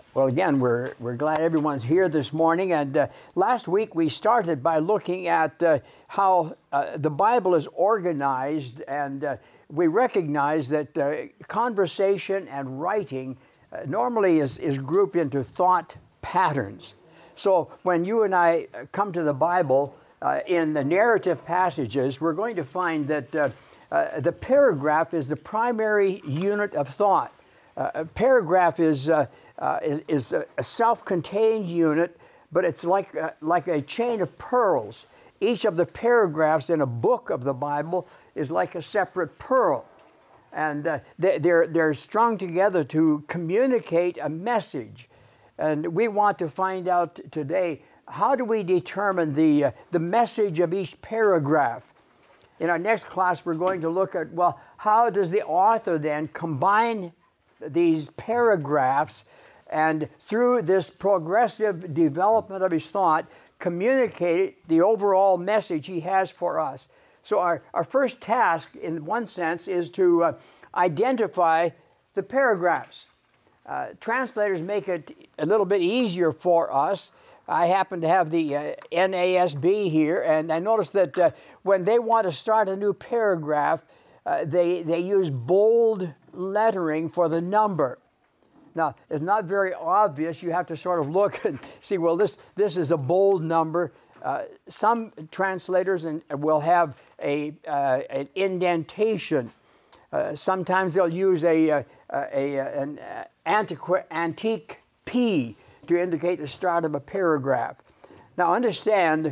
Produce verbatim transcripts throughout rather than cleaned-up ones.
Well, again, we're, we're glad everyone's here this morning. And uh, last week we started by looking at uh, how uh, the Bible is organized, and uh, we recognize that uh, conversation and writing uh, normally is, is grouped into thought patterns. So when you and I come to the Bible, uh, in the narrative passages, we're going to find that uh, uh, the paragraph is the primary unit of thought. Uh, a paragraph is uh, Uh, is, is a, a self-contained unit, but it's like a, like a chain of pearls. Each of the paragraphs in a book of the Bible is like a separate pearl. And uh, they, they're, they're strung together to communicate a message. And we want to find out today, how do we determine the, uh, the message of each paragraph? In our next class, we're going to look at, well, how does the author then combine these paragraphs and through this progressive development of his thought, communicate the overall message he has for us. So our, our first task, in one sense, is to uh, identify the paragraphs. Uh, translators make it a little bit easier for us. I happen to have the uh, N A S B here, and I noticed that uh, when they want to start a new paragraph, uh, they, they use bold lettering for the number. Now, it's not very obvious. You have to sort of look and see, well, this, this is a bold number. Uh, some translators in, will have a, uh, an indentation. Uh, sometimes they'll use a, a, a, an antiqu- antique P to indicate the start of a paragraph. Now, understand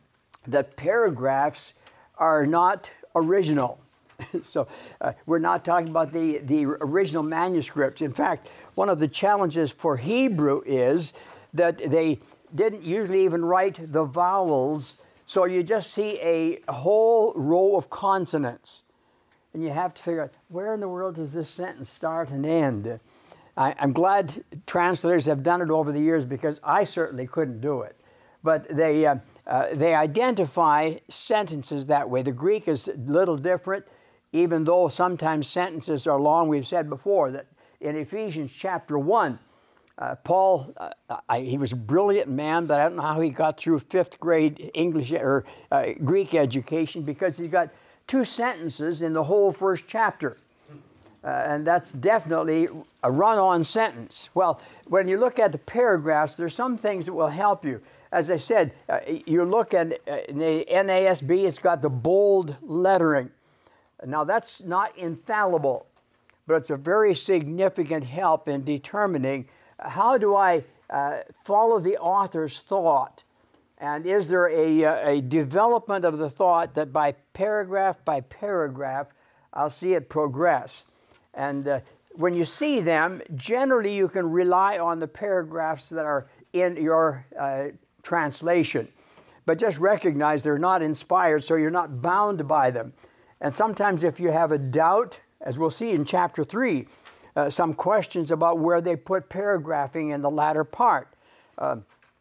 that paragraphs are not original. So uh, we're not talking about the, the original manuscripts. In fact, one of the challenges for Hebrew is that they didn't usually even write the vowels, so you just see a whole row of consonants. And you have to figure out, where in the world does this sentence start and end? I, I'm glad translators have done it over the years, because I certainly couldn't do it. But they, uh, uh, they identify sentences that way. The Greek is a little different. Even though sometimes sentences are long, we've said before that in Ephesians chapter one, uh, Paul, uh, I, he was a brilliant man, but I don't know how he got through fifth grade English or uh, Greek education, because he got two sentences in the whole first chapter. Uh, and that's definitely a run-on sentence. Well, when you look at the paragraphs, there's some things that will help you. As I said, uh, you look at uh, in the N A S B, it's got the bold lettering. Now, that's not infallible, but it's a very significant help in determining how do I uh, follow the author's thought, and is there a, a development of the thought that by paragraph by paragraph, I'll see it progress. And uh, when you see them, generally you can rely on the paragraphs that are in your uh, translation. But just recognize they're not inspired, so you're not bound by them. And sometimes if you have a doubt, as we'll see in chapter three, uh, some questions about where they put paragraphing in the latter part. Uh,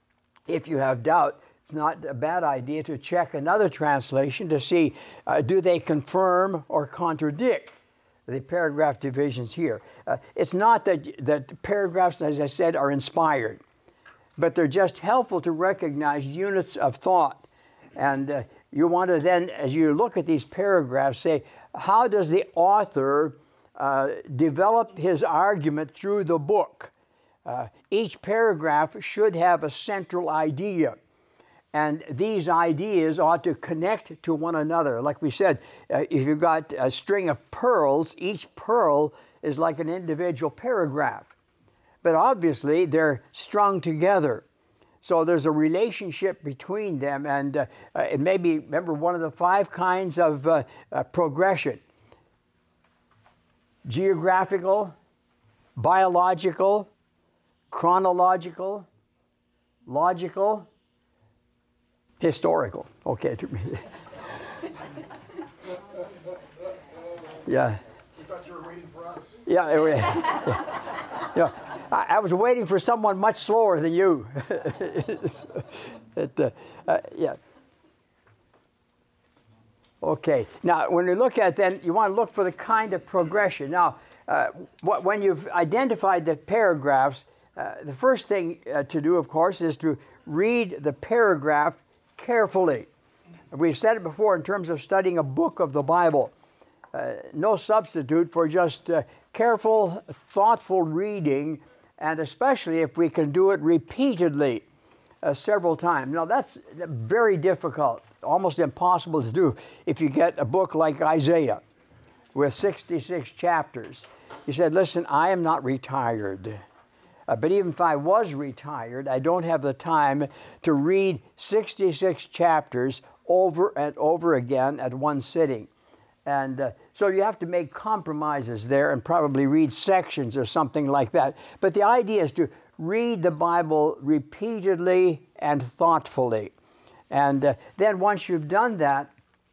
if you have doubt, it's not a bad idea to check another translation to see, uh, do they confirm or contradict the paragraph divisions here. Uh, it's not that, that paragraphs, as I said, are inspired, but they're just helpful to recognize units of thought. And uh, you want to then, as you look at these paragraphs, say, how does the author uh, develop his argument through the book? Uh, each paragraph should have a central idea. And these ideas ought to connect to one another. Like we said, uh, if you've got a string of pearls, each pearl is like an individual paragraph. But obviously, they're strung together. So there's a relationship between them, and uh, uh, it may be, remember, one of the five kinds of uh, uh, progression: geographical, biological, chronological, logical, historical. Okay. Yeah. You thought you were waiting for us? Yeah. yeah. yeah. I, I was waiting for someone much slower than you. it, uh, uh, yeah. Okay. Now, when you look at then, you want to look for the kind of progression. Now, uh, when you've identified the paragraphs, uh, the first thing uh, to do, of course, is to read the paragraph carefully. We've said it before in terms of studying a book of the Bible. Uh, no substitute for just uh, careful, thoughtful reading, and especially if we can do it repeatedly uh, several times. Now, that's very difficult, almost impossible to do if you get a book like Isaiah with sixty-six chapters. He said, listen, I am not retired. Uh, but even if I was retired, I don't have the time to read sixty-six chapters over and over again at one sitting. And uh, so you have to make compromises there and probably read sections or something like that. But the idea is to read the Bible repeatedly and thoughtfully. And uh, then once you've done that,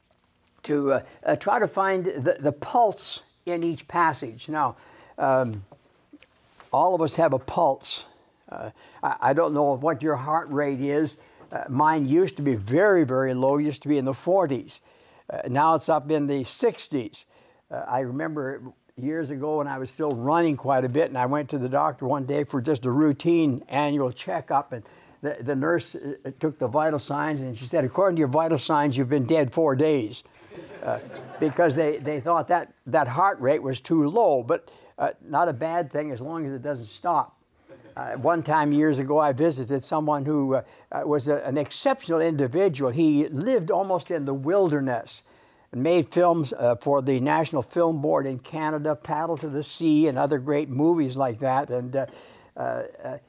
to uh, uh, try to find the, the pulse in each passage. Now, um, all of us have a pulse. Uh, I, I don't know what your heart rate is. Uh, mine used to be very, very low, used to be in the forties. Uh, now it's up in the sixties. Uh, I remember years ago when I was still running quite a bit, and I went to the doctor one day for just a routine annual checkup, and the, the nurse uh, took the vital signs, and she said, according to your vital signs, you've been dead four days. Uh, because they, they thought that, that heart rate was too low, but uh, not a bad thing as long as it doesn't stop. Uh, one time years ago, I visited someone who uh, uh, was a, an exceptional individual. He lived almost in the wilderness and made films uh, for the National Film Board in Canada, Paddle to the Sea, and other great movies like that. And uh, uh, uh,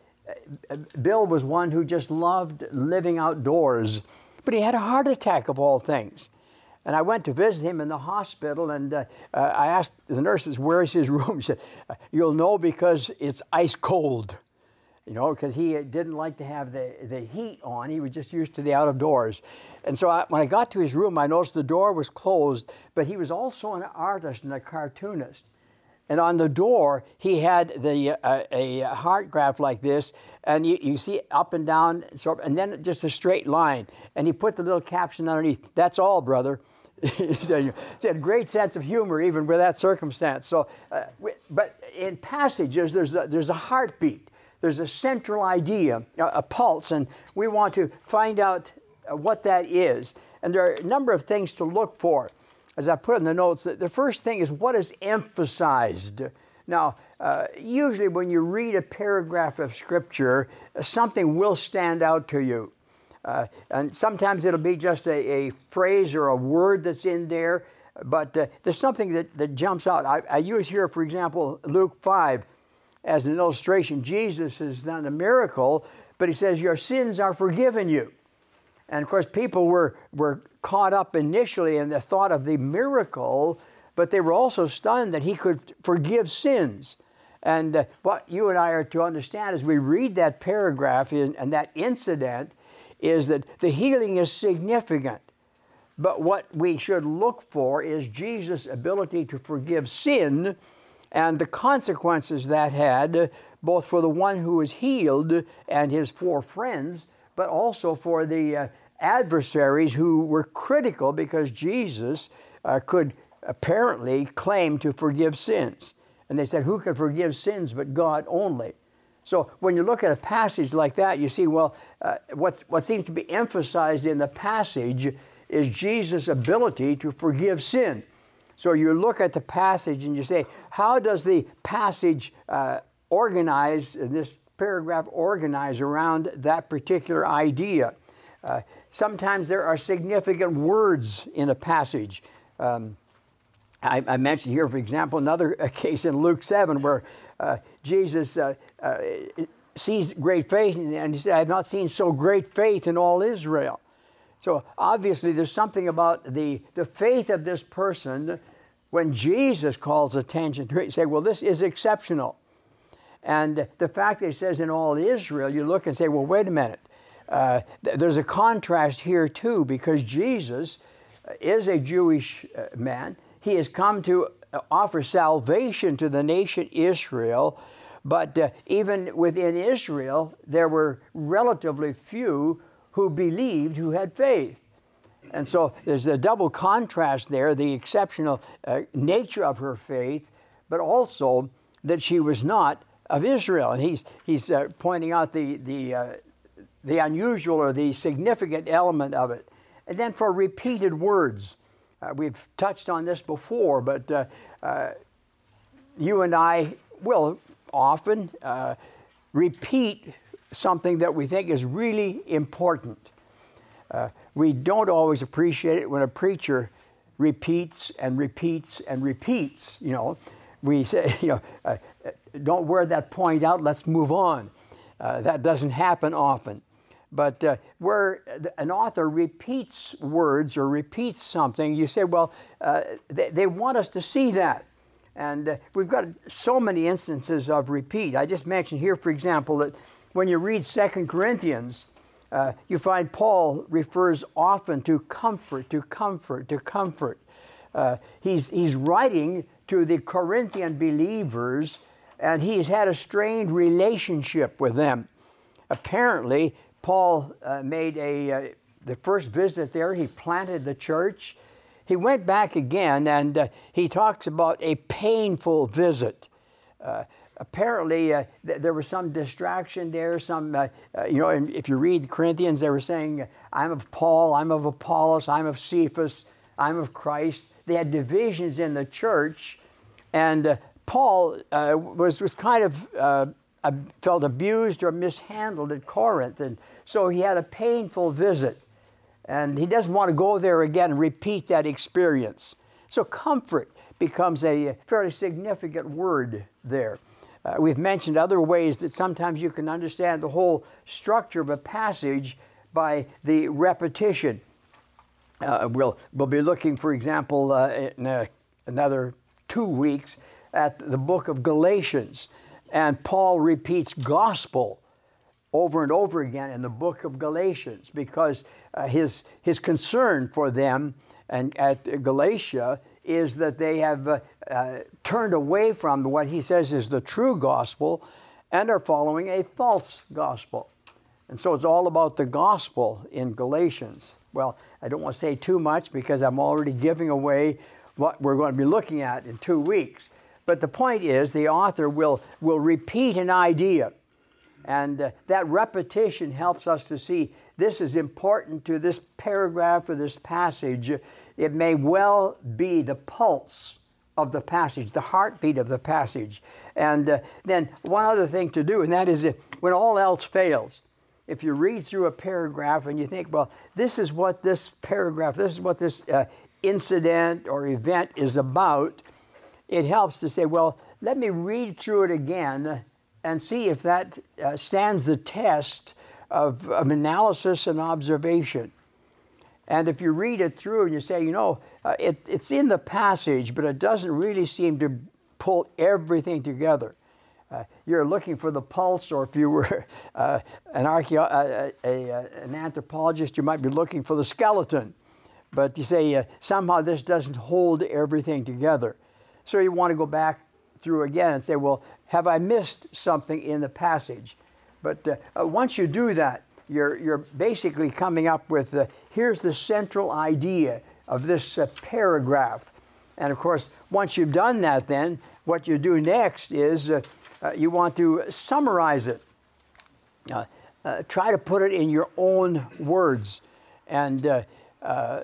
Bill was one who just loved living outdoors, but he had a heart attack of all things. And I went to visit him in the hospital, and uh, uh, I asked the nurses, where's his room? She said, you'll know because it's ice cold. You know, because he didn't like to have the, the heat on. He was just used to the out of doors. And so I, when I got to his room, I noticed the door was closed, but he was also an artist and a cartoonist. And on the door, he had the uh, a heart graph like this, and you, you see up and down, sort of, and then just a straight line. And he put the little caption underneath, that's all, brother. He said, he had a great sense of humor even with that circumstance. So, uh, but in passages, there's a, there's a heartbeat. There's a central idea, a, a pulse, and we want to find out uh, what that is. And there are a number of things to look for. As I put in the notes, the first thing is what is emphasized. Now, uh, usually when you read a paragraph of Scripture, something will stand out to you. Uh, and sometimes it'll be just a, a phrase or a word that's in there, but uh, there's something that, that jumps out. I, I use here, for example, Luke five as an illustration. Jesus has done a miracle, but he says, your sins are forgiven you. And of course, people were, were caught up initially in the thought of the miracle, but they were also stunned that he could forgive sins. And uh, what you and I are to understand as we read that paragraph in, and that incident is that the healing is significant. But what we should look for is Jesus' ability to forgive sin and the consequences that had, both for the one who was healed and his four friends, but also for the uh, adversaries who were critical because Jesus uh, could apparently claim to forgive sins. And they said, who can forgive sins but God only? So when you look at a passage like that, you see, well, uh, what, what seems to be emphasized in the passage is Jesus' ability to forgive sin. So you look at the passage and you say, how does the passage uh, organize, this paragraph organize around that particular idea? Uh, sometimes there are significant words in a passage. Um, I, I mentioned here, for example, another case in Luke seven where uh, Jesus uh, uh, sees great faith, and he said, I have not seen so great faith in all Israel. So obviously there's something about the, the faith of this person when Jesus calls attention to it. You say, well, this is exceptional. And the fact that he says in all Israel, you look and say, well, wait a minute. Uh, th- there's a contrast here too, because Jesus is a Jewish uh, man. He has come to offer salvation to the nation Israel, but uh, even within Israel, there were relatively few who believed, who had faith. And so there's a double contrast there, the exceptional uh, nature of her faith, but also that she was not of Israel, and he's he's uh, pointing out the the uh, the unusual or the significant element of it. And then for repeated words, uh, we've touched on this before, but uh, uh, you and I will often uh, repeat something that we think is really important. Uh, we don't always appreciate it when a preacher repeats and repeats and repeats. You know, we say, you know, uh, don't wear that point out, let's move on. Uh, that doesn't happen often. But uh, where an author repeats words or repeats something, you say, well, uh, they, they want us to see that. And uh, we've got so many instances of repeat. I just mentioned here, for example, that when you read Second Corinthians, uh, you find Paul refers often to comfort, to comfort, to comfort. Uh, he's, he's writing to the Corinthian believers, and he's had a strained relationship with them. Apparently, Paul uh, made a, uh, the first visit there, he planted the church. He went back again, and uh, he talks about a painful visit. Uh, apparently, uh, th- there was some distraction there, some, uh, uh, you know, and if you read Corinthians, they were saying, I'm of Paul, I'm of Apollos, I'm of Cephas, I'm of Christ. They had divisions in the church, and uh, Paul uh, was, was kind of uh, uh, felt abused or mishandled at Corinth, and so he had a painful visit. And he doesn't want to go there again and repeat that experience. So comfort becomes a fairly significant word there. Uh, we've mentioned other ways that sometimes you can understand the whole structure of a passage by the repetition. Uh, we'll, we'll be looking, for example, uh, in uh, another two weeks at the book of Galatians. And Paul repeats gospel over and over again in the book of Galatians, because uh, his his concern for them and at Galatia is that they have uh, uh, turned away from what he says is the true gospel and are following a false gospel. And so it's all about the gospel in Galatians. Well, I don't want to say too much because I'm already giving away what we're going to be looking at in two weeks. But the point is, the author will will repeat an idea. And uh, that repetition helps us to see this is important to this paragraph or this passage. It may well be the pulse of the passage, the heartbeat of the passage. And uh, then one other thing to do, and that is uh, when all else fails, if you read through a paragraph and you think, well, this is what this paragraph, this is what this uh, incident or event is about, it helps to say, well, let me read through it again and see if that uh, stands the test of, of analysis and observation. And if you read it through and you say, you know, uh, it, it's in the passage, but it doesn't really seem to pull everything together. Uh, you're looking for the pulse, or if you were uh, an, archeo- uh, a, a, an anthropologist, you might be looking for the skeleton. But you say, uh, somehow this doesn't hold everything together. So you want to go back through again and say, well, have I missed something in the passage? But uh, uh, once you do that, you're, you're basically coming up with, uh, here's the central idea of this uh, paragraph. And of course, once you've done that, then what you do next is uh, uh, you want to summarize it. Uh, uh, try to put it in your own words. And uh, uh,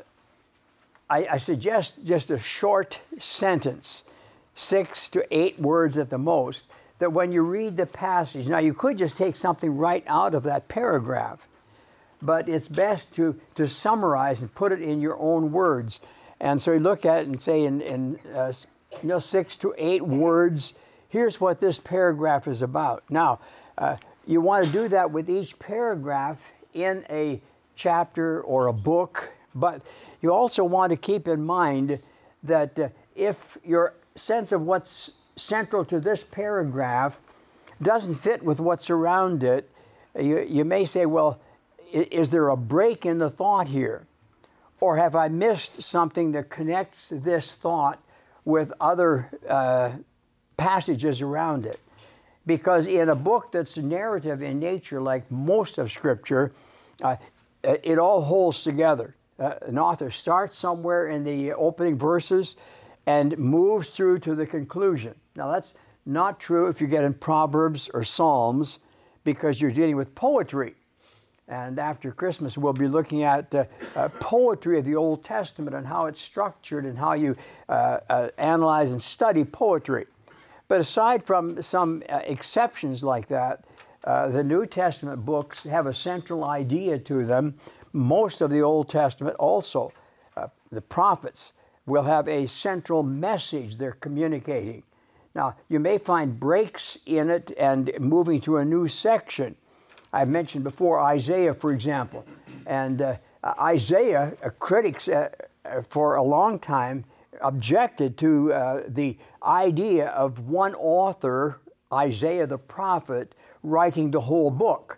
I, I suggest just a short sentence, six to eight words at the most, that when you read the passage, now you could just take something right out of that paragraph, but it's best to, to summarize and put it in your own words. And so you look at it and say in, in uh, you know, six to eight words, here's what this paragraph is about. Now, uh, you want to do that with each paragraph in a chapter or a book, but you also want to keep in mind that uh, if your sense of what's central to this paragraph doesn't fit with what's around it, you, you may say, well, is there a break in the thought here? Or have I missed something that connects this thought with other uh, passages around it? Because in a book that's narrative in nature, like most of Scripture, uh, it all holds together. Uh, an author starts somewhere in the opening verses and moves through to the conclusion. Now that's Not true if you get in Proverbs or Psalms, because you're dealing with poetry. And after Christmas, we'll be looking at uh, uh, poetry of the Old Testament and how it's structured and how you uh, uh, analyze and study poetry. But aside from some uh, exceptions like that, uh, the New Testament books have a central idea to them. Most of the Old Testament also, uh, the prophets, will have a central message they're communicating. Now, you may find breaks in it and moving to a new section. I've mentioned before Isaiah, for example. And uh, Isaiah, uh, critics uh, for a long time objected to uh, the idea of one author, Isaiah the prophet, writing the whole book.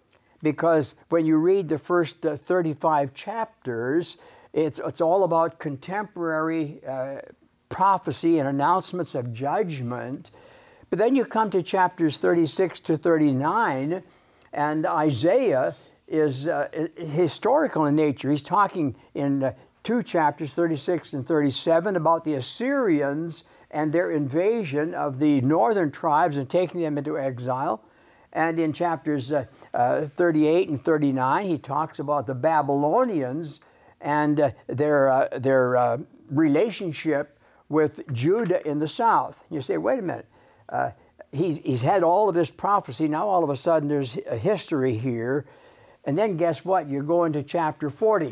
Because when you read the first uh, thirty-five chapters, it's, it's all about contemporary uh, prophecy and announcements of judgment. But then you come to chapters thirty-six to thirty-nine, and Isaiah is uh, historical in nature. He's talking in uh, two chapters, thirty-six and thirty-seven, about the Assyrians and their invasion of the northern tribes and taking them into exile. And in chapters uh, uh, thirty-eight and thirty-nine, he talks about the Babylonians and uh, their, uh, their uh, relationship with Judah in the south. You say, wait a minute. Uh, he's, he's had all of this prophecy. Now all of a sudden there's a history here. And then guess what? You go into chapter forty.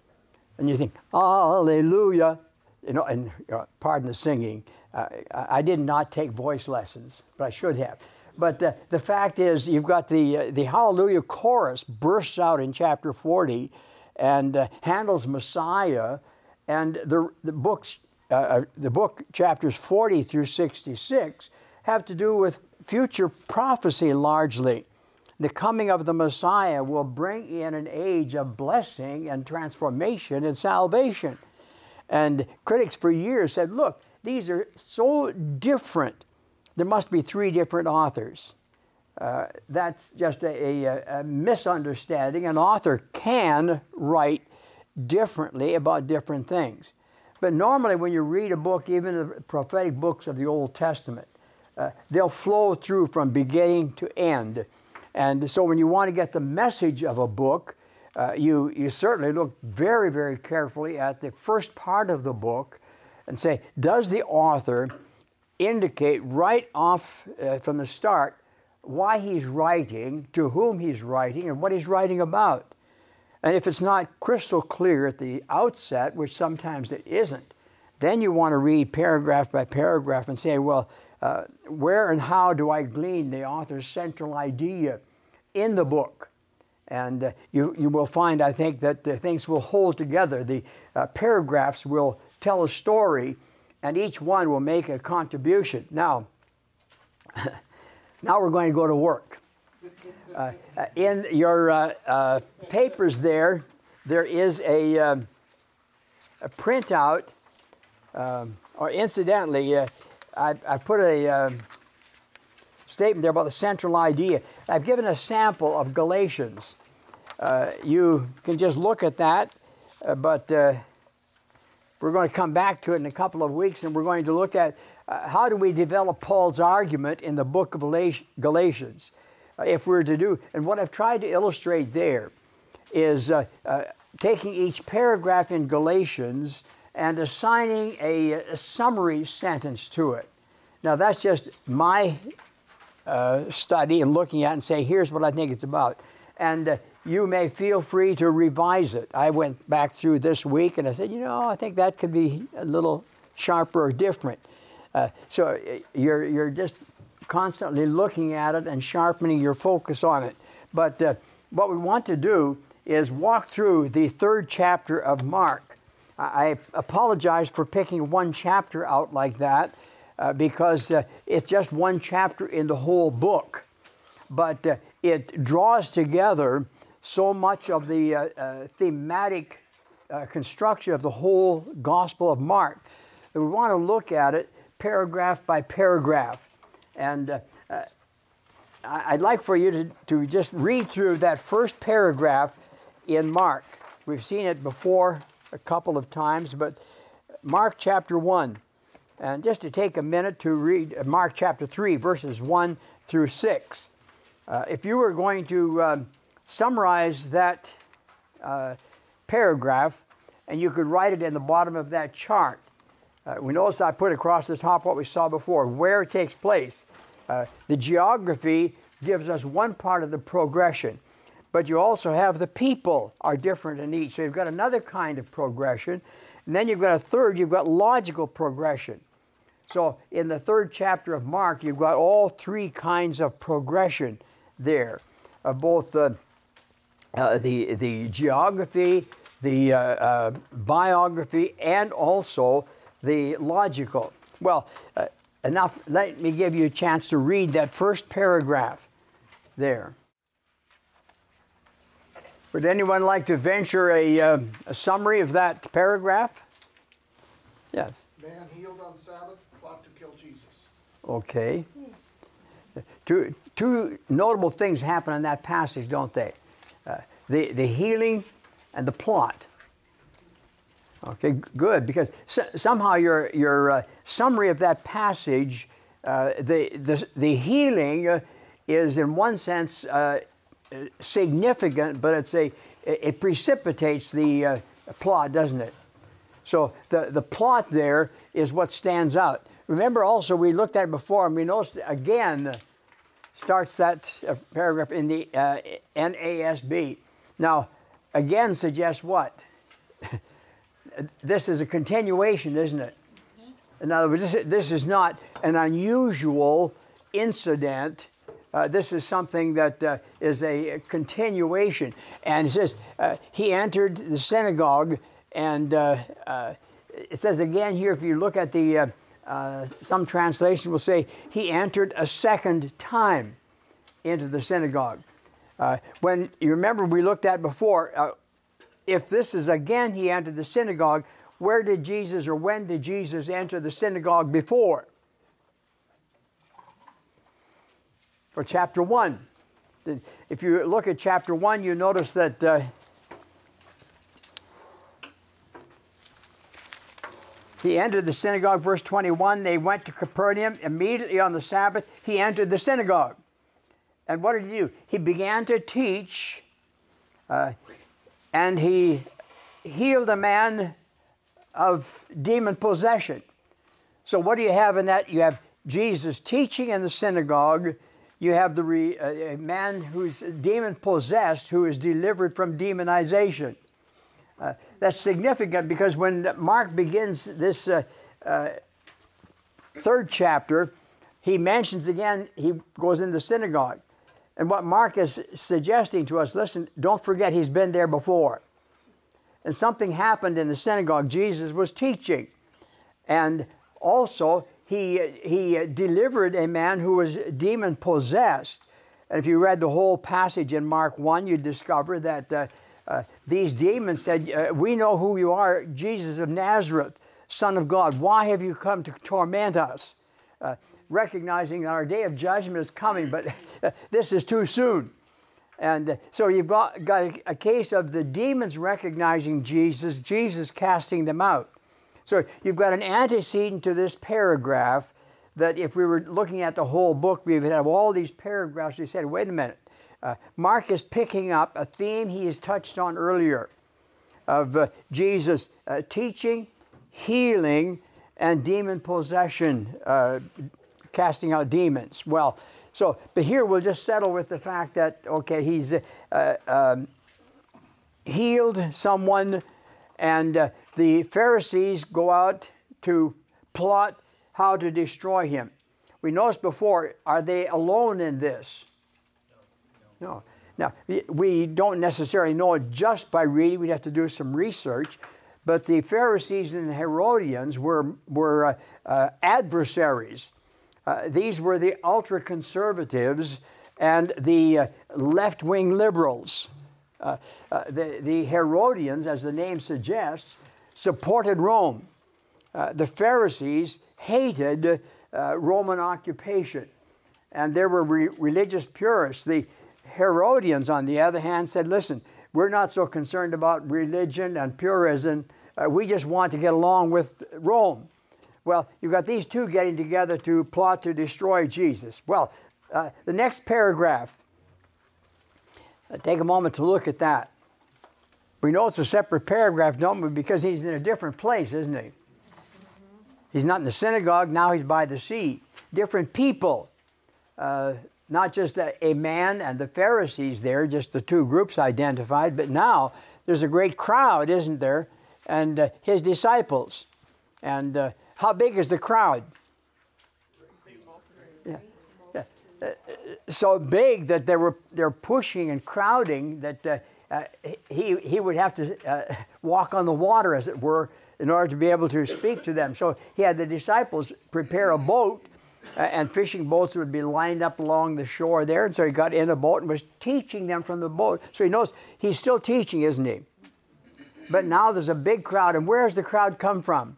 And you think, hallelujah. You know, and uh, pardon the singing. Uh, I did not take voice lessons, but I should have. But uh, the fact is, you've got the, uh, the hallelujah chorus bursts out in chapter forty and uh, handles Messiah. And the, the books, uh, the book chapters forty through sixty-six have to do with future prophecy largely. The coming of the Messiah will bring in an age of blessing and transformation and salvation. And critics for years said, look, these are so different. There must be three different authors. Uh, that's just a, a, a misunderstanding. An author can write differently about different things. But normally when you read a book, even the prophetic books of the Old Testament, uh, they'll flow through from beginning to end. And so when you want to get the message of a book, uh, you, you certainly look very, very carefully at the first part of the book and say, does the author indicate right off uh, from the start why he's writing, to whom he's writing, and what he's writing about? And if it's not crystal clear at the outset, which sometimes it isn't, then you want to read paragraph by paragraph and say, well, uh, where and how do I glean the author's central idea in the book? And uh, you, you will find, I think, that uh, things will hold together. The uh, paragraphs will tell a story, and each one will make a contribution. Now, now we're going to go to work. Uh, in your uh, uh, papers there, there is a, um, a printout, um, or incidentally, uh, I, I put a uh, statement there about the central idea. I've given a sample of Galatians. Uh, you can just look at that, uh, but uh, we're going to come back to it in a couple of weeks, and we're going to look at uh, how do we develop Paul's argument in the book of Galatians. Uh, if we're to do, and what I've tried to illustrate there is uh, uh, taking each paragraph in Galatians and assigning a, a summary sentence to it. Now that's just my uh, study and looking at it and say, here's what I think it's about. And uh, you may feel free to revise it. I went back through this week and I said, you know, I think that could be a little sharper or different. Uh, so you're, you're just constantly looking at it and sharpening your focus on it. But uh, what we want to do is walk through the third chapter of Mark. I apologize for picking one chapter out like that uh, because uh, it's just one chapter in the whole book. But uh, it draws together so much of the uh, uh, thematic uh, construction of the whole Gospel of Mark that we want to look at it paragraph by paragraph. And uh, uh, I'd like for you to, to just read through that first paragraph in Mark. We've seen it before a couple of times, but Mark chapter one. And just to take a minute to read Mark chapter three, verses one through six. Uh, if you were going to um, summarize that uh, paragraph, and you could write it in the bottom of that chart. Uh, we notice I put across the top what we saw before, where it takes place. Uh, the geography gives us one part of the progression, but you also have the people are different in each. So you've got another kind of progression, and then you've got a third, you've got logical progression. So in the third chapter of Mark, you've got all three kinds of progression there, of both the, uh, the, the geography, the uh, uh, biography, and also the logical. Well, uh, enough, let me give you a chance to read that first paragraph there. Would anyone like to venture a, uh, a summary of that paragraph? Yes. Man healed on Sabbath, plot to kill Jesus. Okay. Two, two notable things happen in that passage, don't they? Uh, the, the healing and the plot. Okay, good, because so, somehow your, your uh, summary of that passage, uh, the, the, the healing uh, is in one sense uh, significant, but it's a, it precipitates the uh, plot, doesn't it? So the, the plot there is what stands out. Remember also, we looked at it before, and we noticed again, starts that uh, paragraph in the uh, N A S B. Now, again suggests what? This is a continuation, isn't it? In other words, this, this is not an unusual incident. Uh, this is something that uh, is a continuation. And it says, uh, he entered the synagogue, and uh, uh, it says again here, if you look at the, uh, uh, some translation will say, he entered a second time into the synagogue. Uh, when, you remember we looked at before, uh, if this is again he entered the synagogue, where did Jesus or when did Jesus enter the synagogue before? For chapter one. If you look at chapter one, you notice that uh, he entered the synagogue, verse twenty-one. They went to Capernaum. Immediately on the Sabbath, he entered the synagogue. And what did he do? He began to teach, uh, and he healed a man of demon possession. So what do you have in that? You have Jesus teaching in the synagogue. You have the re, uh, a man who's demon possessed who is delivered from demonization. Uh, that's significant because when Mark begins this uh, uh, third chapter, he mentions again, he goes in the synagogue. And what Mark is suggesting to us, listen, don't forget he's been there before. And something happened in the synagogue. Jesus was teaching. And also, he, he delivered a man who was demon-possessed. And if you read the whole passage in Mark one, you'd discover that uh, uh, these demons said, uh, we know who you are, Jesus of Nazareth, Son of God. Why have you come to torment us? Uh, recognizing that our day of judgment is coming, but this is too soon. And uh, so you've got, got a, a case of the demons recognizing Jesus, Jesus casting them out. So you've got an antecedent to this paragraph that if we were looking at the whole book, we would have all these paragraphs. We said, wait a minute. Uh, Mark is picking up a theme he has touched on earlier of uh, Jesus uh, teaching, healing, and demon possession, uh, casting out demons. Well, so, but here we'll just settle with the fact that, okay, he's uh, um, healed someone, and uh, the Pharisees go out to plot how to destroy him. We noticed before, are they alone in this? No. No. Now, we don't necessarily know it just by reading. We'd have to do some research. But the Pharisees and the Herodians were, were uh, uh, adversaries. Uh, these were the ultra-conservatives and the uh, left-wing liberals. Uh, uh, the, the Herodians, as the name suggests, supported Rome. Uh, the Pharisees hated uh, Roman occupation, and there were re- religious purists. The Herodians, on the other hand, said, listen, we're not so concerned about religion and purism. Uh, we just want to get along with Rome. Well, you've got these two getting together to plot to destroy Jesus. Well, uh, the next paragraph, uh, take a moment to look at that. We know it's a separate paragraph, don't we? Because he's in a different place, isn't he? He's not in the synagogue, now he's by the sea. Different people. Uh, not just a, a man and the Pharisees there, just the two groups identified, but now there's a great crowd, isn't there? And uh, his disciples. And uh, how big is the crowd? Yeah. Yeah. Uh, so big that they were they're pushing and crowding that uh, uh, he he would have to uh, walk on the water, as it were, in order to be able to speak to them. So he had the disciples prepare a boat, uh, and fishing boats would be lined up along the shore there. And so he got in a boat and was teaching them from the boat. So he knows he's still teaching, isn't he? But now there's a big crowd. And where does the crowd come from?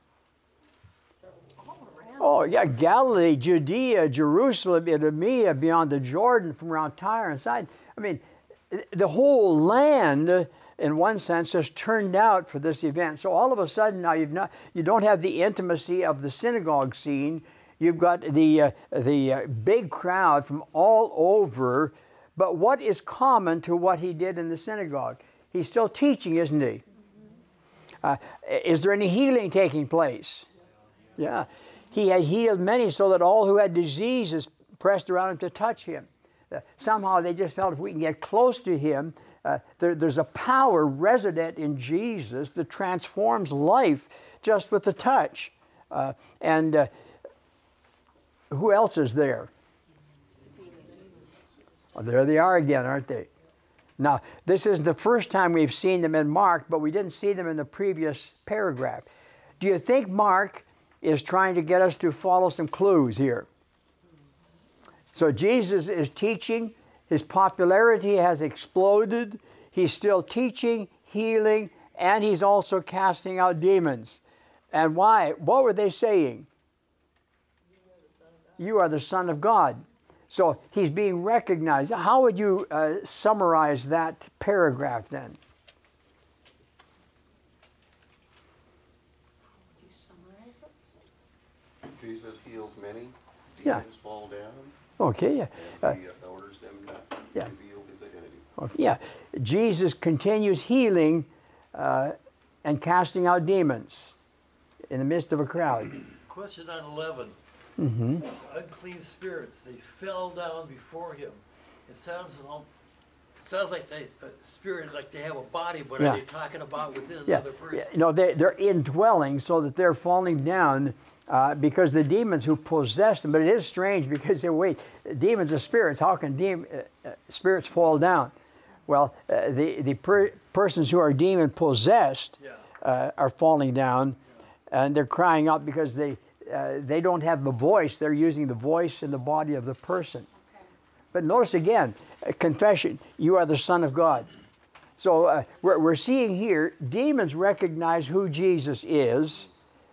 Oh, yeah, Galilee, Judea, Jerusalem, Idumea, beyond the Jordan, from around Tyre and Sidon. I mean, the whole land, in one sense, has turned out for this event. So all of a sudden now you've not, you don't have the intimacy of the synagogue scene. You've got the, uh, the uh, big crowd from all over. But what is common to what he did in the synagogue? He's still teaching, isn't he? Uh, is there any healing taking place? Yeah. He had healed many so that all who had diseases pressed around him to touch him. Uh, somehow they just felt if we can get close to him, uh, there, there's a power resident in Jesus that transforms life just with the touch. Uh, and uh, who else is there? Well, there they are again, aren't they? Now, this is the first time we've seen them in Mark, but we didn't see them in the previous paragraph. Do you think Mark is trying to get us to follow some clues here? So Jesus is teaching. His popularity has exploded. He's still teaching, healing, and he's also casting out demons. And why? What were they saying? You are the Son of God. So he's being recognized. How would you uh, summarize that paragraph then? Jesus heals many, demons Yeah. fall down, Okay, yeah. Uh, and he uh, orders them not to yeah. reveal his identity. okay, yeah. Jesus continues healing uh, and casting out demons in the midst of a crowd. Question on eleven. Mm-hmm. Unclean spirits, they fell down before him. It sounds al- it sounds like they uh, spirit like they have a body, but Yeah. are they talking about within Yeah. another person? Yeah. No, they, they're indwelling so that they're falling down uh, because the demons who possess them. But it is strange because they wait, demons are spirits. How can dem- uh, uh, spirits fall down? Well, uh, the the per- persons who are demon possessed Yeah. uh, are falling down, and they're crying out because they uh, they don't have the voice. They're using the voice and the body of the person. But notice again, uh, confession: you are the Son of God. So uh, we're, we're seeing here, demons recognize who Jesus is.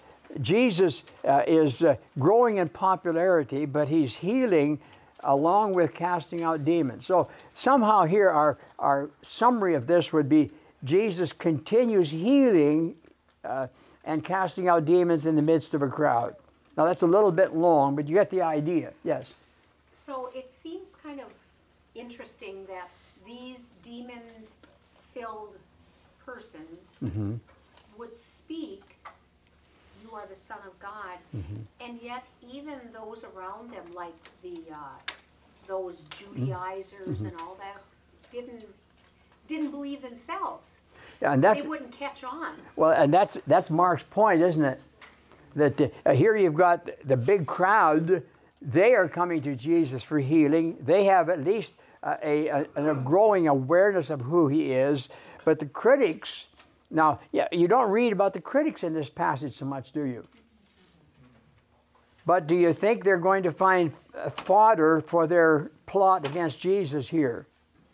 Jesus uh, is uh, growing in popularity, but he's healing along with casting out demons. So somehow here our, our summary of this would be Jesus continues healing uh, and casting out demons in the midst of a crowd. Now that's a little bit long, but you get the idea. Yes? So it seems kind of interesting that these demon-filled persons Mm-hmm. would speak, "You are the Son of God," Mm-hmm. and yet even those around them, like the uh, those Judaizers Mm-hmm. and all that, didn't didn't believe themselves. Yeah, and that's They wouldn't catch on. well, and that's that's Mark's point, isn't it? That uh, here you've got the big crowd. They are coming to Jesus for healing. They have at least uh, a, a, a growing awareness of who he is. But the critics, now, yeah, you don't read about the critics in this passage so much, do you? But do you think they're going to find uh, fodder for their plot against Jesus here?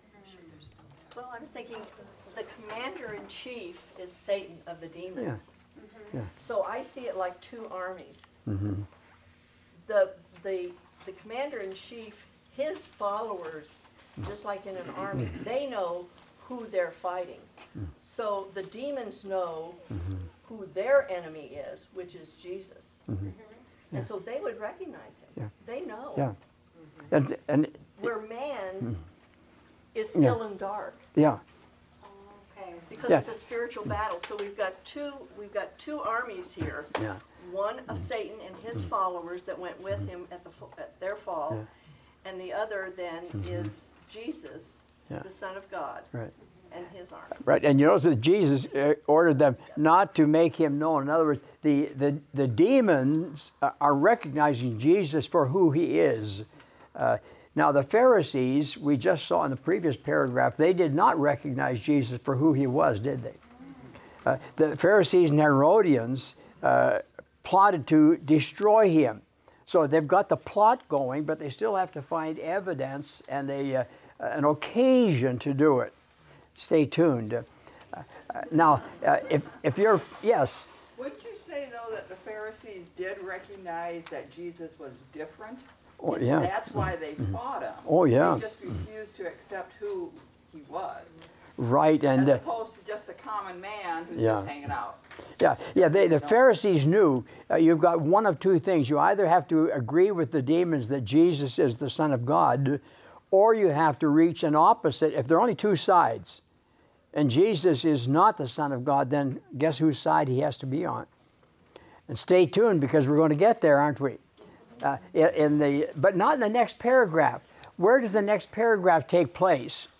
Well, I'm thinking the commander-in-chief is Satan of the demons. Yeah. Yeah. So I see it like two armies. Mm-hmm. The, the, the commander-in-chief, his followers, just like in an army, they know who they're fighting. So the demons know who their enemy is, which is Jesus. Mhm. And so they would recognize him. Yeah. They know. Yeah. And, and Where man is Mm-hmm. Yeah. still in dark. yeah, Okay. Because Yeah. it's a spiritual battle. So we've got two we've got two armies here. yeah, One of Satan and his followers that went with him at the fa- at their fall, Yeah. and the other then is Jesus, Yeah. the Son of God, right. and his army. Right, and you notice that Jesus uh, ordered them not to make him known. In other words, the, the, the demons uh, are recognizing Jesus for who he is. Uh, now, the Pharisees, we just saw in the previous paragraph, they did not recognize Jesus for who he was, did they? Uh, the Pharisees and Herodians uh, plotted to destroy him. So they've got the plot going, but they still have to find evidence and a, uh, an occasion to do it. Stay tuned. Uh, uh, now, uh, if, if you're, yes, Wouldn't you say, though, that the Pharisees did recognize that Jesus was different? Oh, yeah. That's why they fought him. Oh, yeah. They just refused to accept who he was, right, and as uh, opposed to just a common man who's Yeah. just hanging out. yeah, yeah. They, the Pharisees knew uh, you've got one of two things. You either have to agree with the demons that Jesus is the Son of God, or you have to reach an opposite. If there are only two sides, and Jesus is not the Son of God, then guess whose side he has to be on? And stay tuned, because we're going to get there, aren't we? Uh, in, in the, but not in the next paragraph. Where does the next paragraph take place?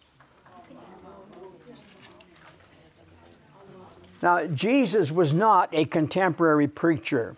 Now, Jesus was not a contemporary preacher.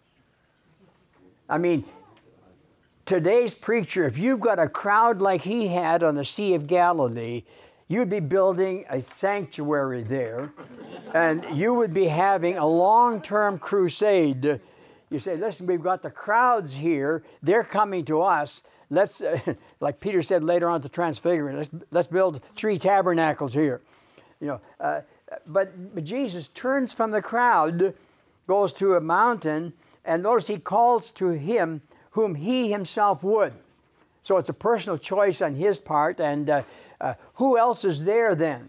I mean, today's preacher, if you've got a crowd like he had on the Sea of Galilee, you'd be building a sanctuary there, and you would be having a long-term crusade. You say, listen, we've got the crowds here. They're coming to us. Let's, uh, like Peter said later on at the Transfiguration, let's, let's build three tabernacles here. You know, uh, but, but Jesus turns from the crowd, goes to a mountain, and notice he calls to him whom he himself would. So it's a personal choice on his part. And uh, uh, who else is there then?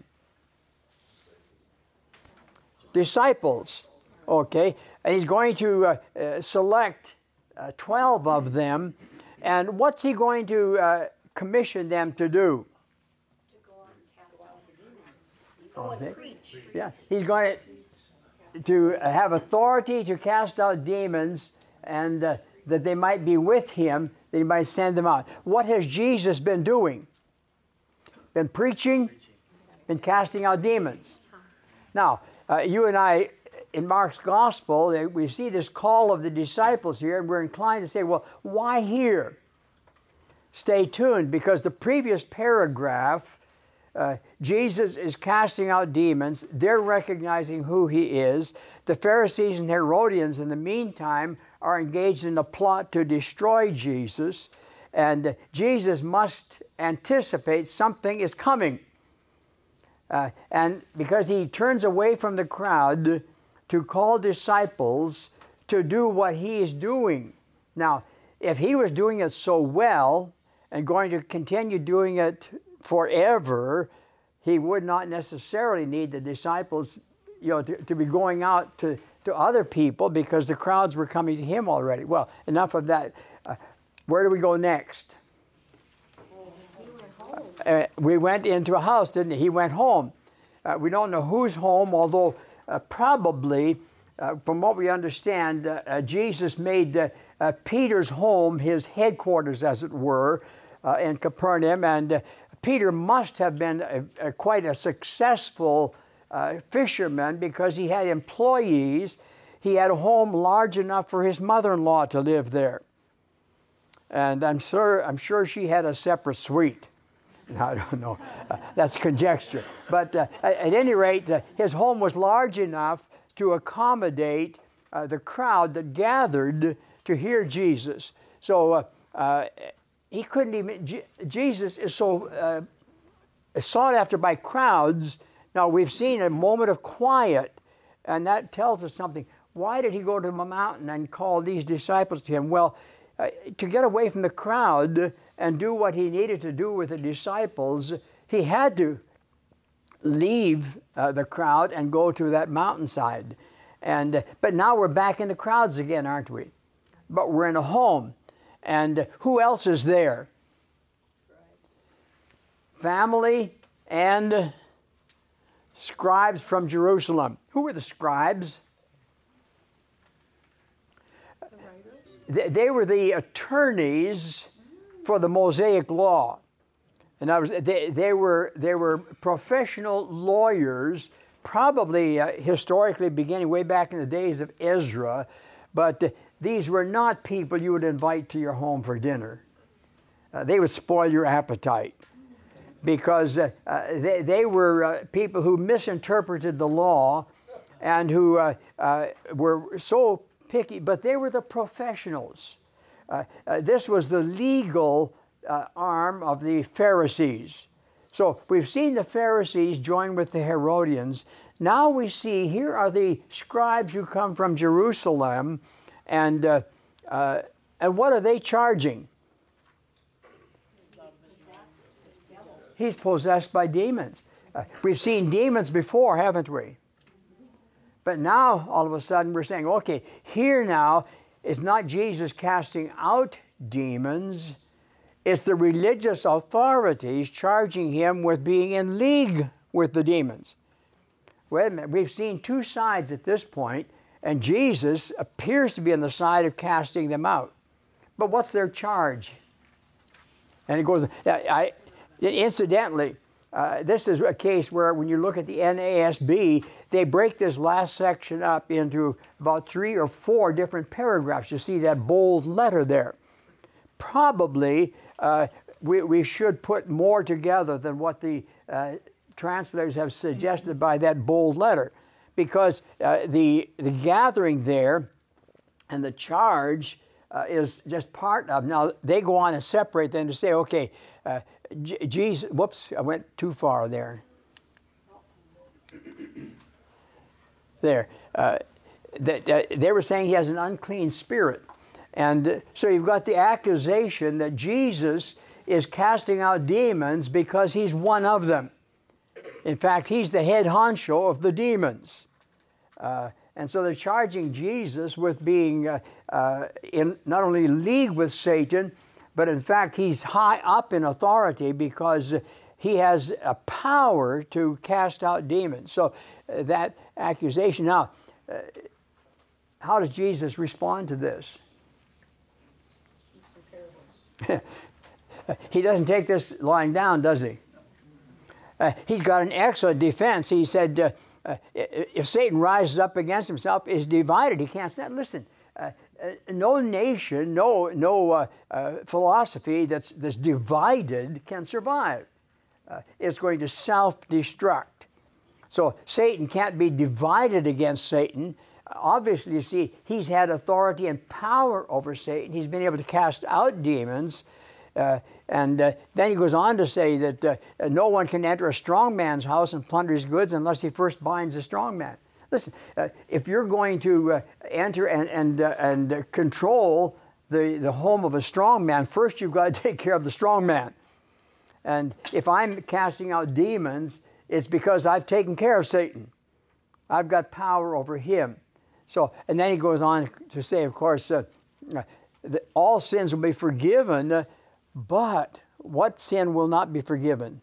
Disciples. Okay. And he's going to uh, uh, select uh, twelve of them. And what's he going to uh, commission them to do? To go out and cast out the demons. Go Okay. and preach. Yeah, he's going to, to have authority to cast out demons, and uh, that they might be with him, that he might send them out. What has Jesus been doing? Been preaching, been casting out demons. Now, uh, you and I, in Mark's gospel, uh, we see this call of the disciples here, and we're inclined to say, well, why here? Stay tuned, because the previous paragraph, Uh, Jesus is casting out demons. They're recognizing who he is. The Pharisees and Herodians, in the meantime, are engaged in a plot to destroy Jesus. And uh, Jesus must anticipate something is coming. Uh, and because he turns away from the crowd to call disciples to do what he is doing. Now, if he was doing it so well and going to continue doing it forever, he would not necessarily need the disciples, you know, to, to be going out to, to other people, because the crowds were coming to him already. Well, enough of that. Uh, where do we go next? Uh, we went into a house, didn't he? He went home. Uh, we don't know whose home, although uh, probably, uh, from what we understand, uh, uh, Jesus made uh, uh, Peter's home his headquarters, as it were, uh, in Capernaum. And uh, Peter must have been a, a, quite a successful uh, fisherman, because he had employees. He had a home large enough for his mother-in-law to live there. And I'm sure, I'm sure she had a separate suite. I don't know. Uh, that's conjecture. But uh, at, at any rate, uh, his home was large enough to accommodate uh, the crowd that gathered to hear Jesus. So uh, uh, he couldn't even, J- Jesus is so uh, sought after by crowds. Now, we've seen a moment of quiet, and that tells us something. Why did he go to the mountain and call these disciples to him? Well, uh, to get away from the crowd and do what he needed to do with the disciples, he had to leave uh, the crowd and go to that mountainside. And, uh, but now we're back in the crowds again, aren't we? But we're in a home. And uh, who else is there? Family and scribes from Jerusalem. Who were the scribes? They, they were the attorneys for the Mosaic Law. In other words, they, they, were, they were professional lawyers, probably uh, historically beginning way back in the days of Ezra, but uh, these were not people you would invite to your home for dinner. Uh, they would spoil your appetite because uh, uh, they, they were uh, people who misinterpreted the law and who uh, uh, were so picky, but they were the professionals. Uh, uh, this was the legal uh, arm of the Pharisees. So we've seen the Pharisees join with the Herodians. Now we see here are the scribes who come from Jerusalem, and uh, uh, and what are they charging? He's possessed by demons. Uh, we've seen demons before, haven't we? But now, all of a sudden, we're saying, okay, here now is not Jesus casting out demons. It's the religious authorities charging him with being in league with the demons. Wait a minute, we've seen two sides at this point, and Jesus appears to be on the side of casting them out. But what's their charge? And it goes, I, incidentally, uh, this is a case where when you look at the N A S B, they break this last section up into about three or four different paragraphs. You see that bold letter there. Probably uh, we, we should put more together than what the uh, translators have suggested by that bold letter, because uh, the, the gathering there and the charge uh, is just part of. Now, they go on and separate then to say, okay, uh, J- Jesus, whoops, I went too far there. There. Uh, that, uh, they were saying he has an unclean spirit. And uh, so you've got the accusation that Jesus is casting out demons because he's one of them. In fact, he's the head honcho of the demons. Uh, and so they're charging Jesus with being uh, uh, in not only league with Satan, but in fact, he's high up in authority because he has a power to cast out demons. So uh, that accusation. Now, uh, how does Jesus respond to this? He doesn't take this lying down, does he? Uh, he's got an excellent defense. He said, uh, uh, if Satan rises up against himself, is divided, he can't stand. Listen, uh, uh, no nation, no no uh, uh, philosophy that's that's divided can survive. Uh, it's going to self-destruct. So Satan can't be divided against Satan. Obviously, you see, he's had authority and power over Satan. He's been able to cast out demons. Uh, and uh, then he goes on to say that uh, no one can enter a strong man's house and plunder his goods unless he first binds the strong man. Listen, uh, if you're going to uh, enter and, and, uh, and uh, control the, the home of a strong man, first you've got to take care of the strong man. And if I'm casting out demons, it's because I've taken care of Satan. I've got power over him. So, and then he goes on to say, of course, uh, that all sins will be forgiven, uh, but what sin will not be forgiven?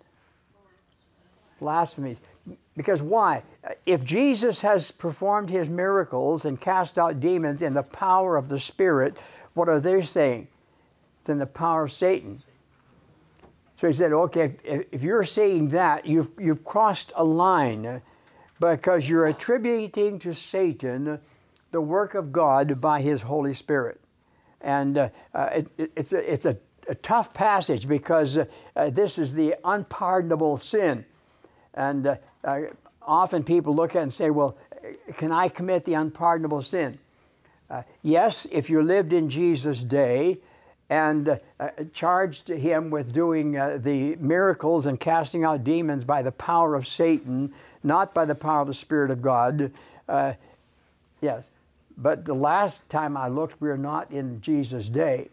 Blasphemy. Because why? If Jesus has performed his miracles and cast out demons in the power of the Spirit, what are they saying? It's in the power of Satan. So he said, okay, if, if you're saying that, you've, you've crossed a line because you're attributing to Satan the work of God by his Holy Spirit. And uh, uh, it, it, it's a, it's a, a tough passage because uh, uh, this is the unpardonable sin. And uh, uh, often people look at it and say, well, can I commit the unpardonable sin? Uh, yes, if you lived in Jesus' day and uh, uh, charged him with doing uh, the miracles and casting out demons by the power of Satan, not by the power of the Spirit of God, uh, yes. But the last time I looked, we're not in Jesus' day.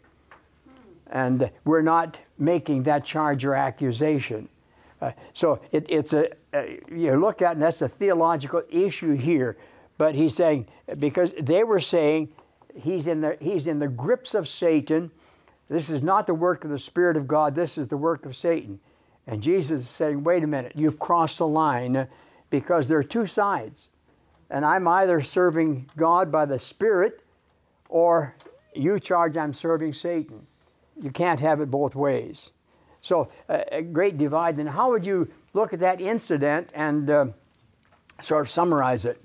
And we're not making that charge or accusation. Uh, so it, it's a, uh, you look at, and that's a theological issue here. But he's saying, because they were saying he's in the, he's in the grips of Satan. This is not the work of the Spirit of God. This is the work of Satan. And Jesus is saying, wait a minute, you've crossed the line, because there are two sides. And I'm either serving God by the Spirit, or you charge I'm serving Satan. You can't have it both ways. So uh, a great divide. Then how would you look at that incident and uh, sort of summarize it?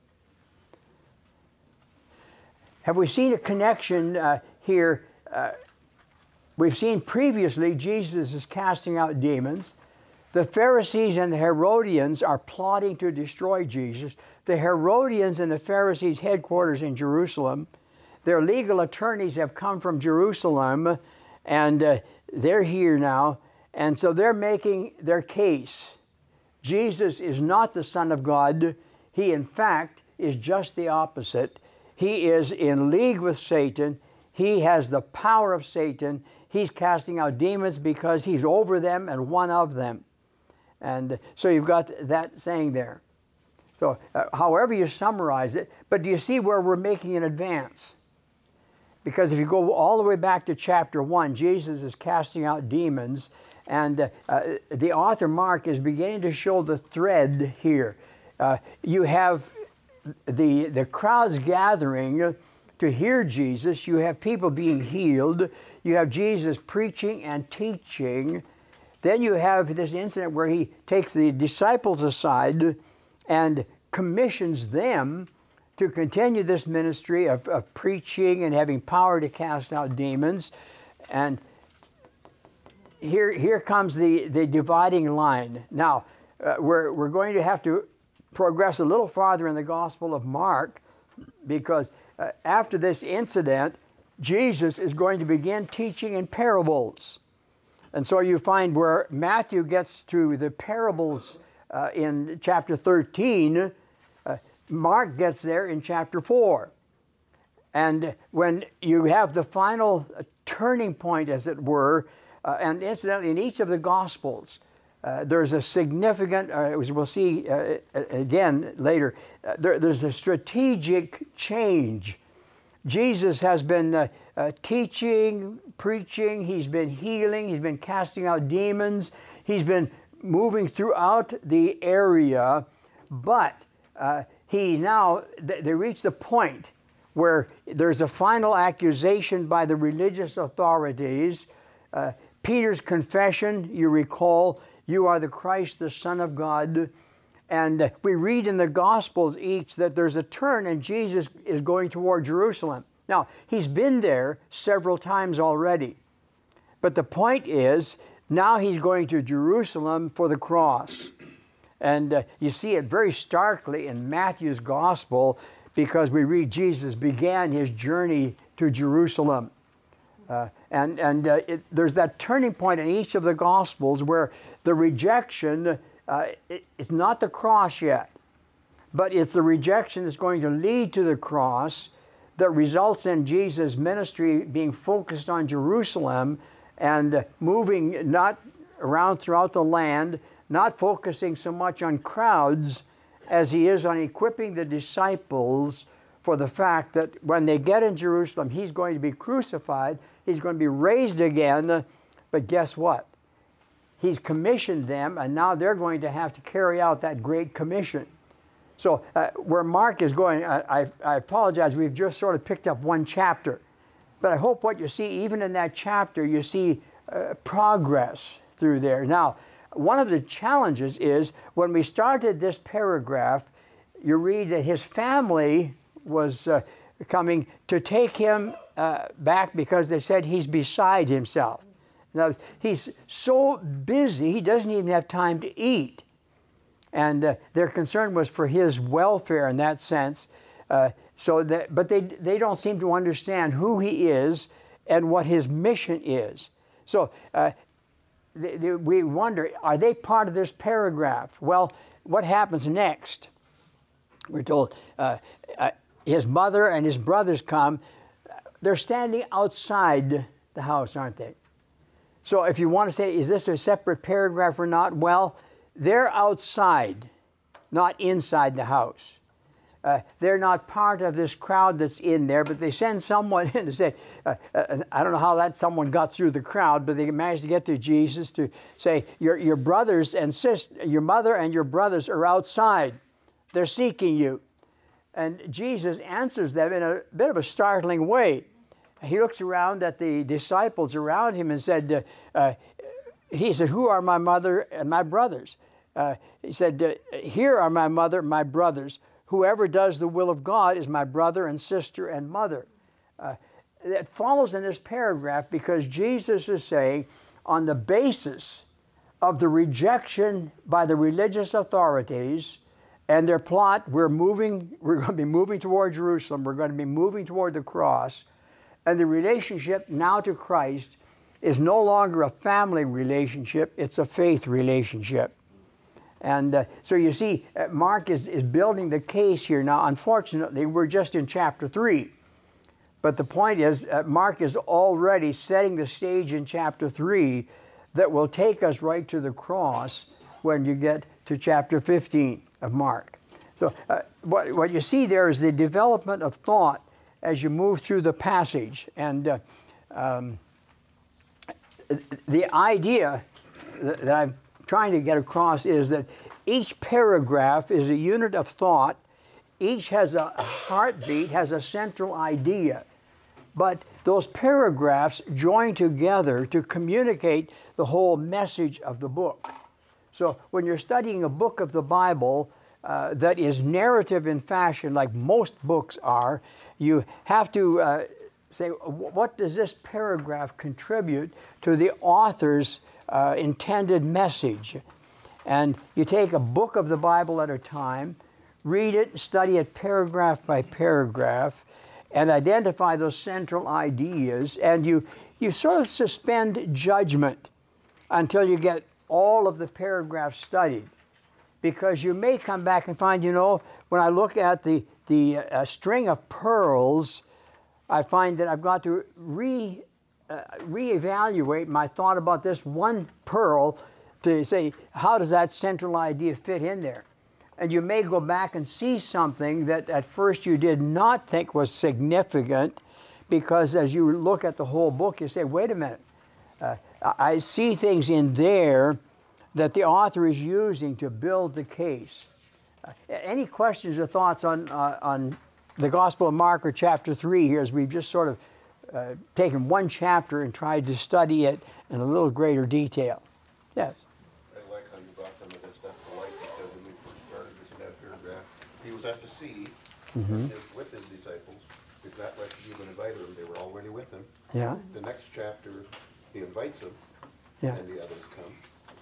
Have we seen a connection uh, here? Uh, we've seen previously Jesus is casting out demons. The Pharisees and the Herodians are plotting to destroy Jesus. The Herodians and the Pharisees' headquarters in Jerusalem. Their legal attorneys have come from Jerusalem, and uh, they're here now. And so they're making their case. Jesus is not the Son of God. He, in fact, is just the opposite. He is in league with Satan. He has the power of Satan. He's casting out demons because he's over them and one of them. And so you've got that saying there. So uh, however you summarize it, but do you see where we're making an advance? Because if you go all the way back to chapter one, Jesus is casting out demons, and uh, uh, the author Mark is beginning to show the thread here. Uh, you have the, the crowds gathering to hear Jesus. You have people being healed. You have Jesus preaching and teaching. Then you have this incident where he takes the disciples aside and commissions them to continue this ministry of, of preaching and having power to cast out demons. And here, here comes the, the dividing line. Now, uh, we're, we're going to have to progress a little farther in the Gospel of Mark, because uh, after this incident, Jesus is going to begin teaching in parables. And so you find where Matthew gets to the parables uh, in chapter thirteen, uh, Mark gets there in chapter four. And when you have the final turning point, as it were, uh, and incidentally in each of the Gospels, uh, there's a significant, uh, as we'll see uh, again later, uh, there, there's a strategic change. Jesus has been uh, uh, teaching, preaching, he's been healing, he's been casting out demons, he's been moving throughout the area, but uh, he now, th- they reach the point where there's a final accusation by the religious authorities. Uh, Peter's confession, you recall, you are the Christ, the Son of God. And uh, we read in the Gospels each that there's a turn and Jesus is going toward Jerusalem. Now, he's been there several times already. But the point is, now he's going to Jerusalem for the cross. And uh, you see it very starkly in Matthew's Gospel, because we read Jesus began his journey to Jerusalem. Uh, and and uh, it, there's that turning point in each of the Gospels where the rejection, uh, it, it's not the cross yet, but it's the rejection that's going to lead to the cross that results in Jesus' ministry being focused on Jerusalem and uh, moving not around throughout the land, not focusing so much on crowds as he is on equipping the disciples for the fact that when they get in Jerusalem, he's going to be crucified, he's going to be raised again, but guess what? He's commissioned them, and now they're going to have to carry out that great commission. So uh, where Mark is going, I, I, I apologize, we've just sort of picked up one chapter, but I hope what you see, even in that chapter, you see uh, progress through there. Now, one of the challenges is when we started this paragraph, you read that his family was uh, coming to take him uh, back because they said he's beside himself. Now, he's so busy, he doesn't even have time to eat. And uh, their concern was for his welfare in that sense. Uh, so that, but they, they don't seem to understand who he is and what his mission is. So uh, they, they, we wonder, are they part of this paragraph? Well, what happens next? We're told uh, uh, his mother and his brothers come. They're standing outside the house, aren't they? So if you want to say, is this a separate paragraph or not? Well, they're outside, not inside the house. Uh, they're not part of this crowd that's in there, but they send someone in to say, uh, uh, I don't know how that someone got through the crowd, but they managed to get to Jesus to say, your, your brothers and sisters, your mother and your brothers are outside. They're seeking you. And Jesus answers them in a bit of a startling way. He looks around at the disciples around him and said, uh, uh, he said, who are my mother and my brothers? Uh, he said, uh, here are my mother and my brothers. Whoever does the will of God is my brother and sister and mother. Uh, it follows in this paragraph because Jesus is saying, on the basis of the rejection by the religious authorities and their plot, we're moving, we're going to be moving toward Jerusalem, we're going to be moving toward the cross, and the relationship now to Christ is no longer a family relationship, it's a faith relationship. And uh, so you see, uh, Mark is, is building the case here. Now, unfortunately, we're just in chapter three. But the point is, uh, Mark is already setting the stage in chapter three that will take us right to the cross when you get to chapter fifteen of Mark. So uh, what, what you see there is the development of thought as you move through the passage. And uh, um, the idea that, that I'm trying to get across is that each paragraph is a unit of thought. Each has a heartbeat, has a central idea. But those paragraphs join together to communicate the whole message of the book. So when you're studying a book of the Bible uh, that is narrative in fashion, like most books are, you have to uh, say, what does this paragraph contribute to the author's uh, intended message? And you take a book of the Bible at a time, read it, study it paragraph by paragraph, and identify those central ideas, and you, you sort of suspend judgment until you get all of the paragraphs studied. Because you may come back and find, you know, when I look at the, the uh, string of pearls, I find that I've got to re, uh, reevaluate my thought about this one pearl to say, how does that central idea fit in there? And you may go back and see something that at first you did not think was significant, because as you look at the whole book, you say, wait a minute, uh, I see things in there that the author is using to build the case. Uh, any questions or thoughts on, uh, on the Gospel of Mark or chapter three here, as we've just sort of uh, taken one chapter and tried to study it in a little greater detail? Yes? I like how you brought some of this stuff to light, because when we first started this in that paragraph, he was at the sea Mm-hmm. with, his, with his disciples. It's not like he even invited them, they were already with him. Yeah? The next chapter, he invites them, Yeah. and the others come.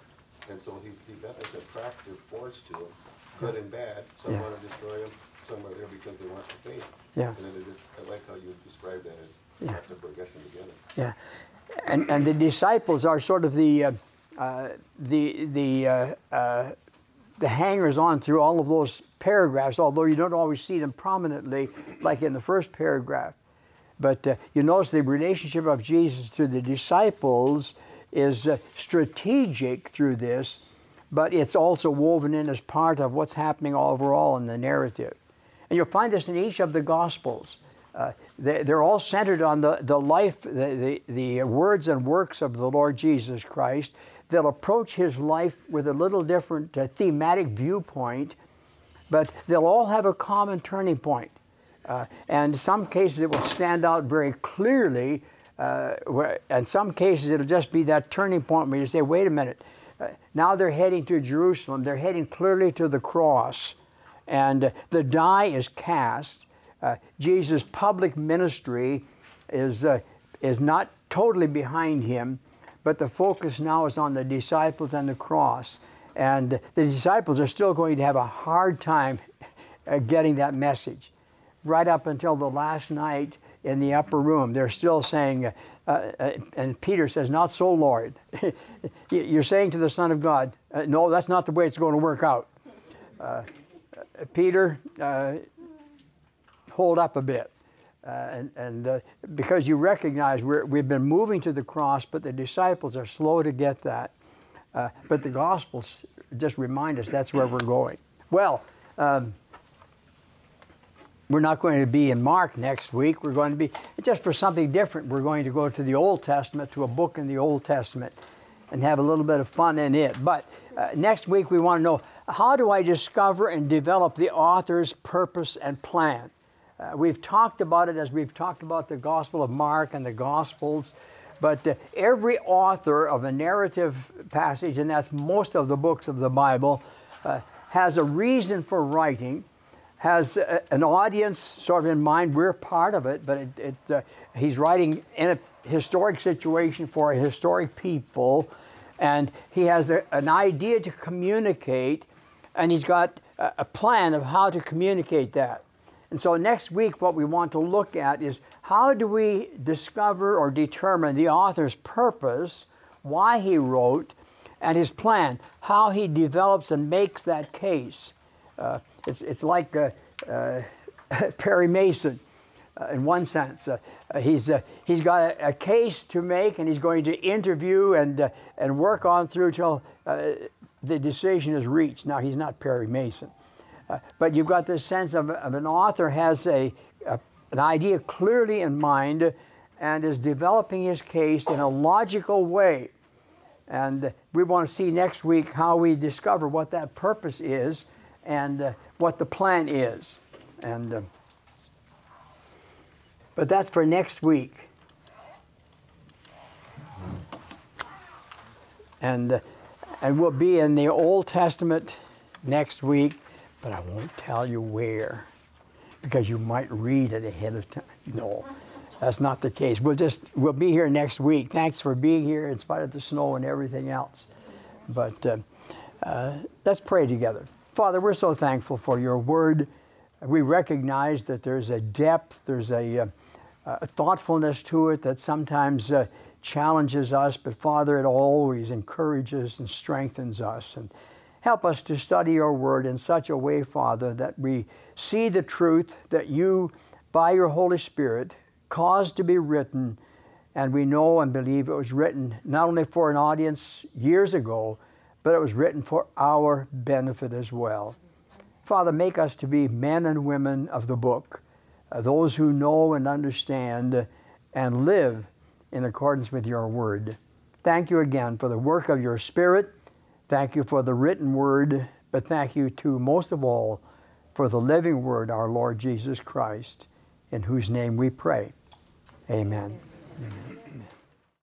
And so he, he got this attractive force to him, good and bad. Some Yeah. want to destroy him, some are there because they want the faith. Yeah. And then it is, I like how you described that as Yeah. the progression together. Yeah, and and the disciples are sort of the uh, uh, the the uh, uh, the hangers on through all of those paragraphs. Although you don't always see them prominently, like in the first paragraph, but uh, you notice the relationship of Jesus to the disciples is uh, strategic through this, but it's also woven in as part of what's happening overall in the narrative. And you'll find this in each of the Gospels. Uh, they, they're all centered on the, the life, the, the, the words and works of the Lord Jesus Christ. They'll approach his life with a little different uh, thematic viewpoint, but they'll all have a common turning point. Uh, and in some cases it will stand out very clearly, uh, where, in some cases it'll just be that turning point where you say, wait a minute, uh, now they're heading to Jerusalem, they're heading clearly to the cross, and uh, the die is cast. Uh, Jesus' public ministry is, uh, is not totally behind him, but the focus now is on the disciples and the cross. And the disciples are still going to have a hard time uh, getting that message. Right up until the last night in the upper room, they're still saying, uh, uh, and Peter says, not so, Lord. You're saying to the Son of God, uh, no, that's not the way it's going to work out. Uh, Peter, uh, hold up a bit. Uh, and and uh, because you recognize we're, we've been moving to the cross, but the disciples are slow to get that. Uh, but the Gospels just remind us that's where we're going. Well, um, we're not going to be in Mark next week. We're going to be, just for something different, we're going to go to the Old Testament, to a book in the Old Testament, and have a little bit of fun in it. But uh, next week we want to know, how do I discover and develop the author's purpose and plan? Uh, we've talked about it as we've talked about the Gospel of Mark and the Gospels, but uh, every author of a narrative passage, and that's most of the books of the Bible, uh, has a reason for writing, has a, an audience sort of in mind. We're part of it, but it, it, uh, he's writing in a historic situation for a historic people, and he has a, an idea to communicate, and he's got a, a plan of how to communicate that. And so next week what we want to look at is, how do we discover or determine the author's purpose, why he wrote, and his plan, how he develops and makes that case. Uh, it's, it's like uh, uh, Perry Mason. Uh, in one sense, uh, uh, he's uh, he's got a, a case to make, and he's going to interview and uh, and work on through till uh, the decision is reached. Now, he's not Perry Mason, uh, but you've got this sense of, of an author has a, a an idea clearly in mind, and is developing his case in a logical way. And we want to see next week how we discover what that purpose is, and uh, what the plan is, and. Uh, But that's for next week. And, uh, and we'll be in the Old Testament next week, but I won't tell you where, because you might read it ahead of time. No, that's not the case. We'll just, we'll be here next week. Thanks for being here in spite of the snow and everything else. But uh, uh, let's pray together. Father, we're so thankful for your word. We recognize that there's a depth, there's a, uh, a thoughtfulness to it that sometimes uh, challenges us, but Father, it always encourages and strengthens us. And help us to study your word in such a way, Father, that we see the truth that you, by your Holy Spirit, caused to be written, and we know and believe it was written not only for an audience years ago, but it was written for our benefit as well. Father, make us to be men and women of the book, uh, those who know and understand uh, and live in accordance with your word. Thank you again for the work of your Spirit. Thank you for the written word, but thank you too, most of all, for the living word, our Lord Jesus Christ, in whose name we pray. Amen. Amen. Amen.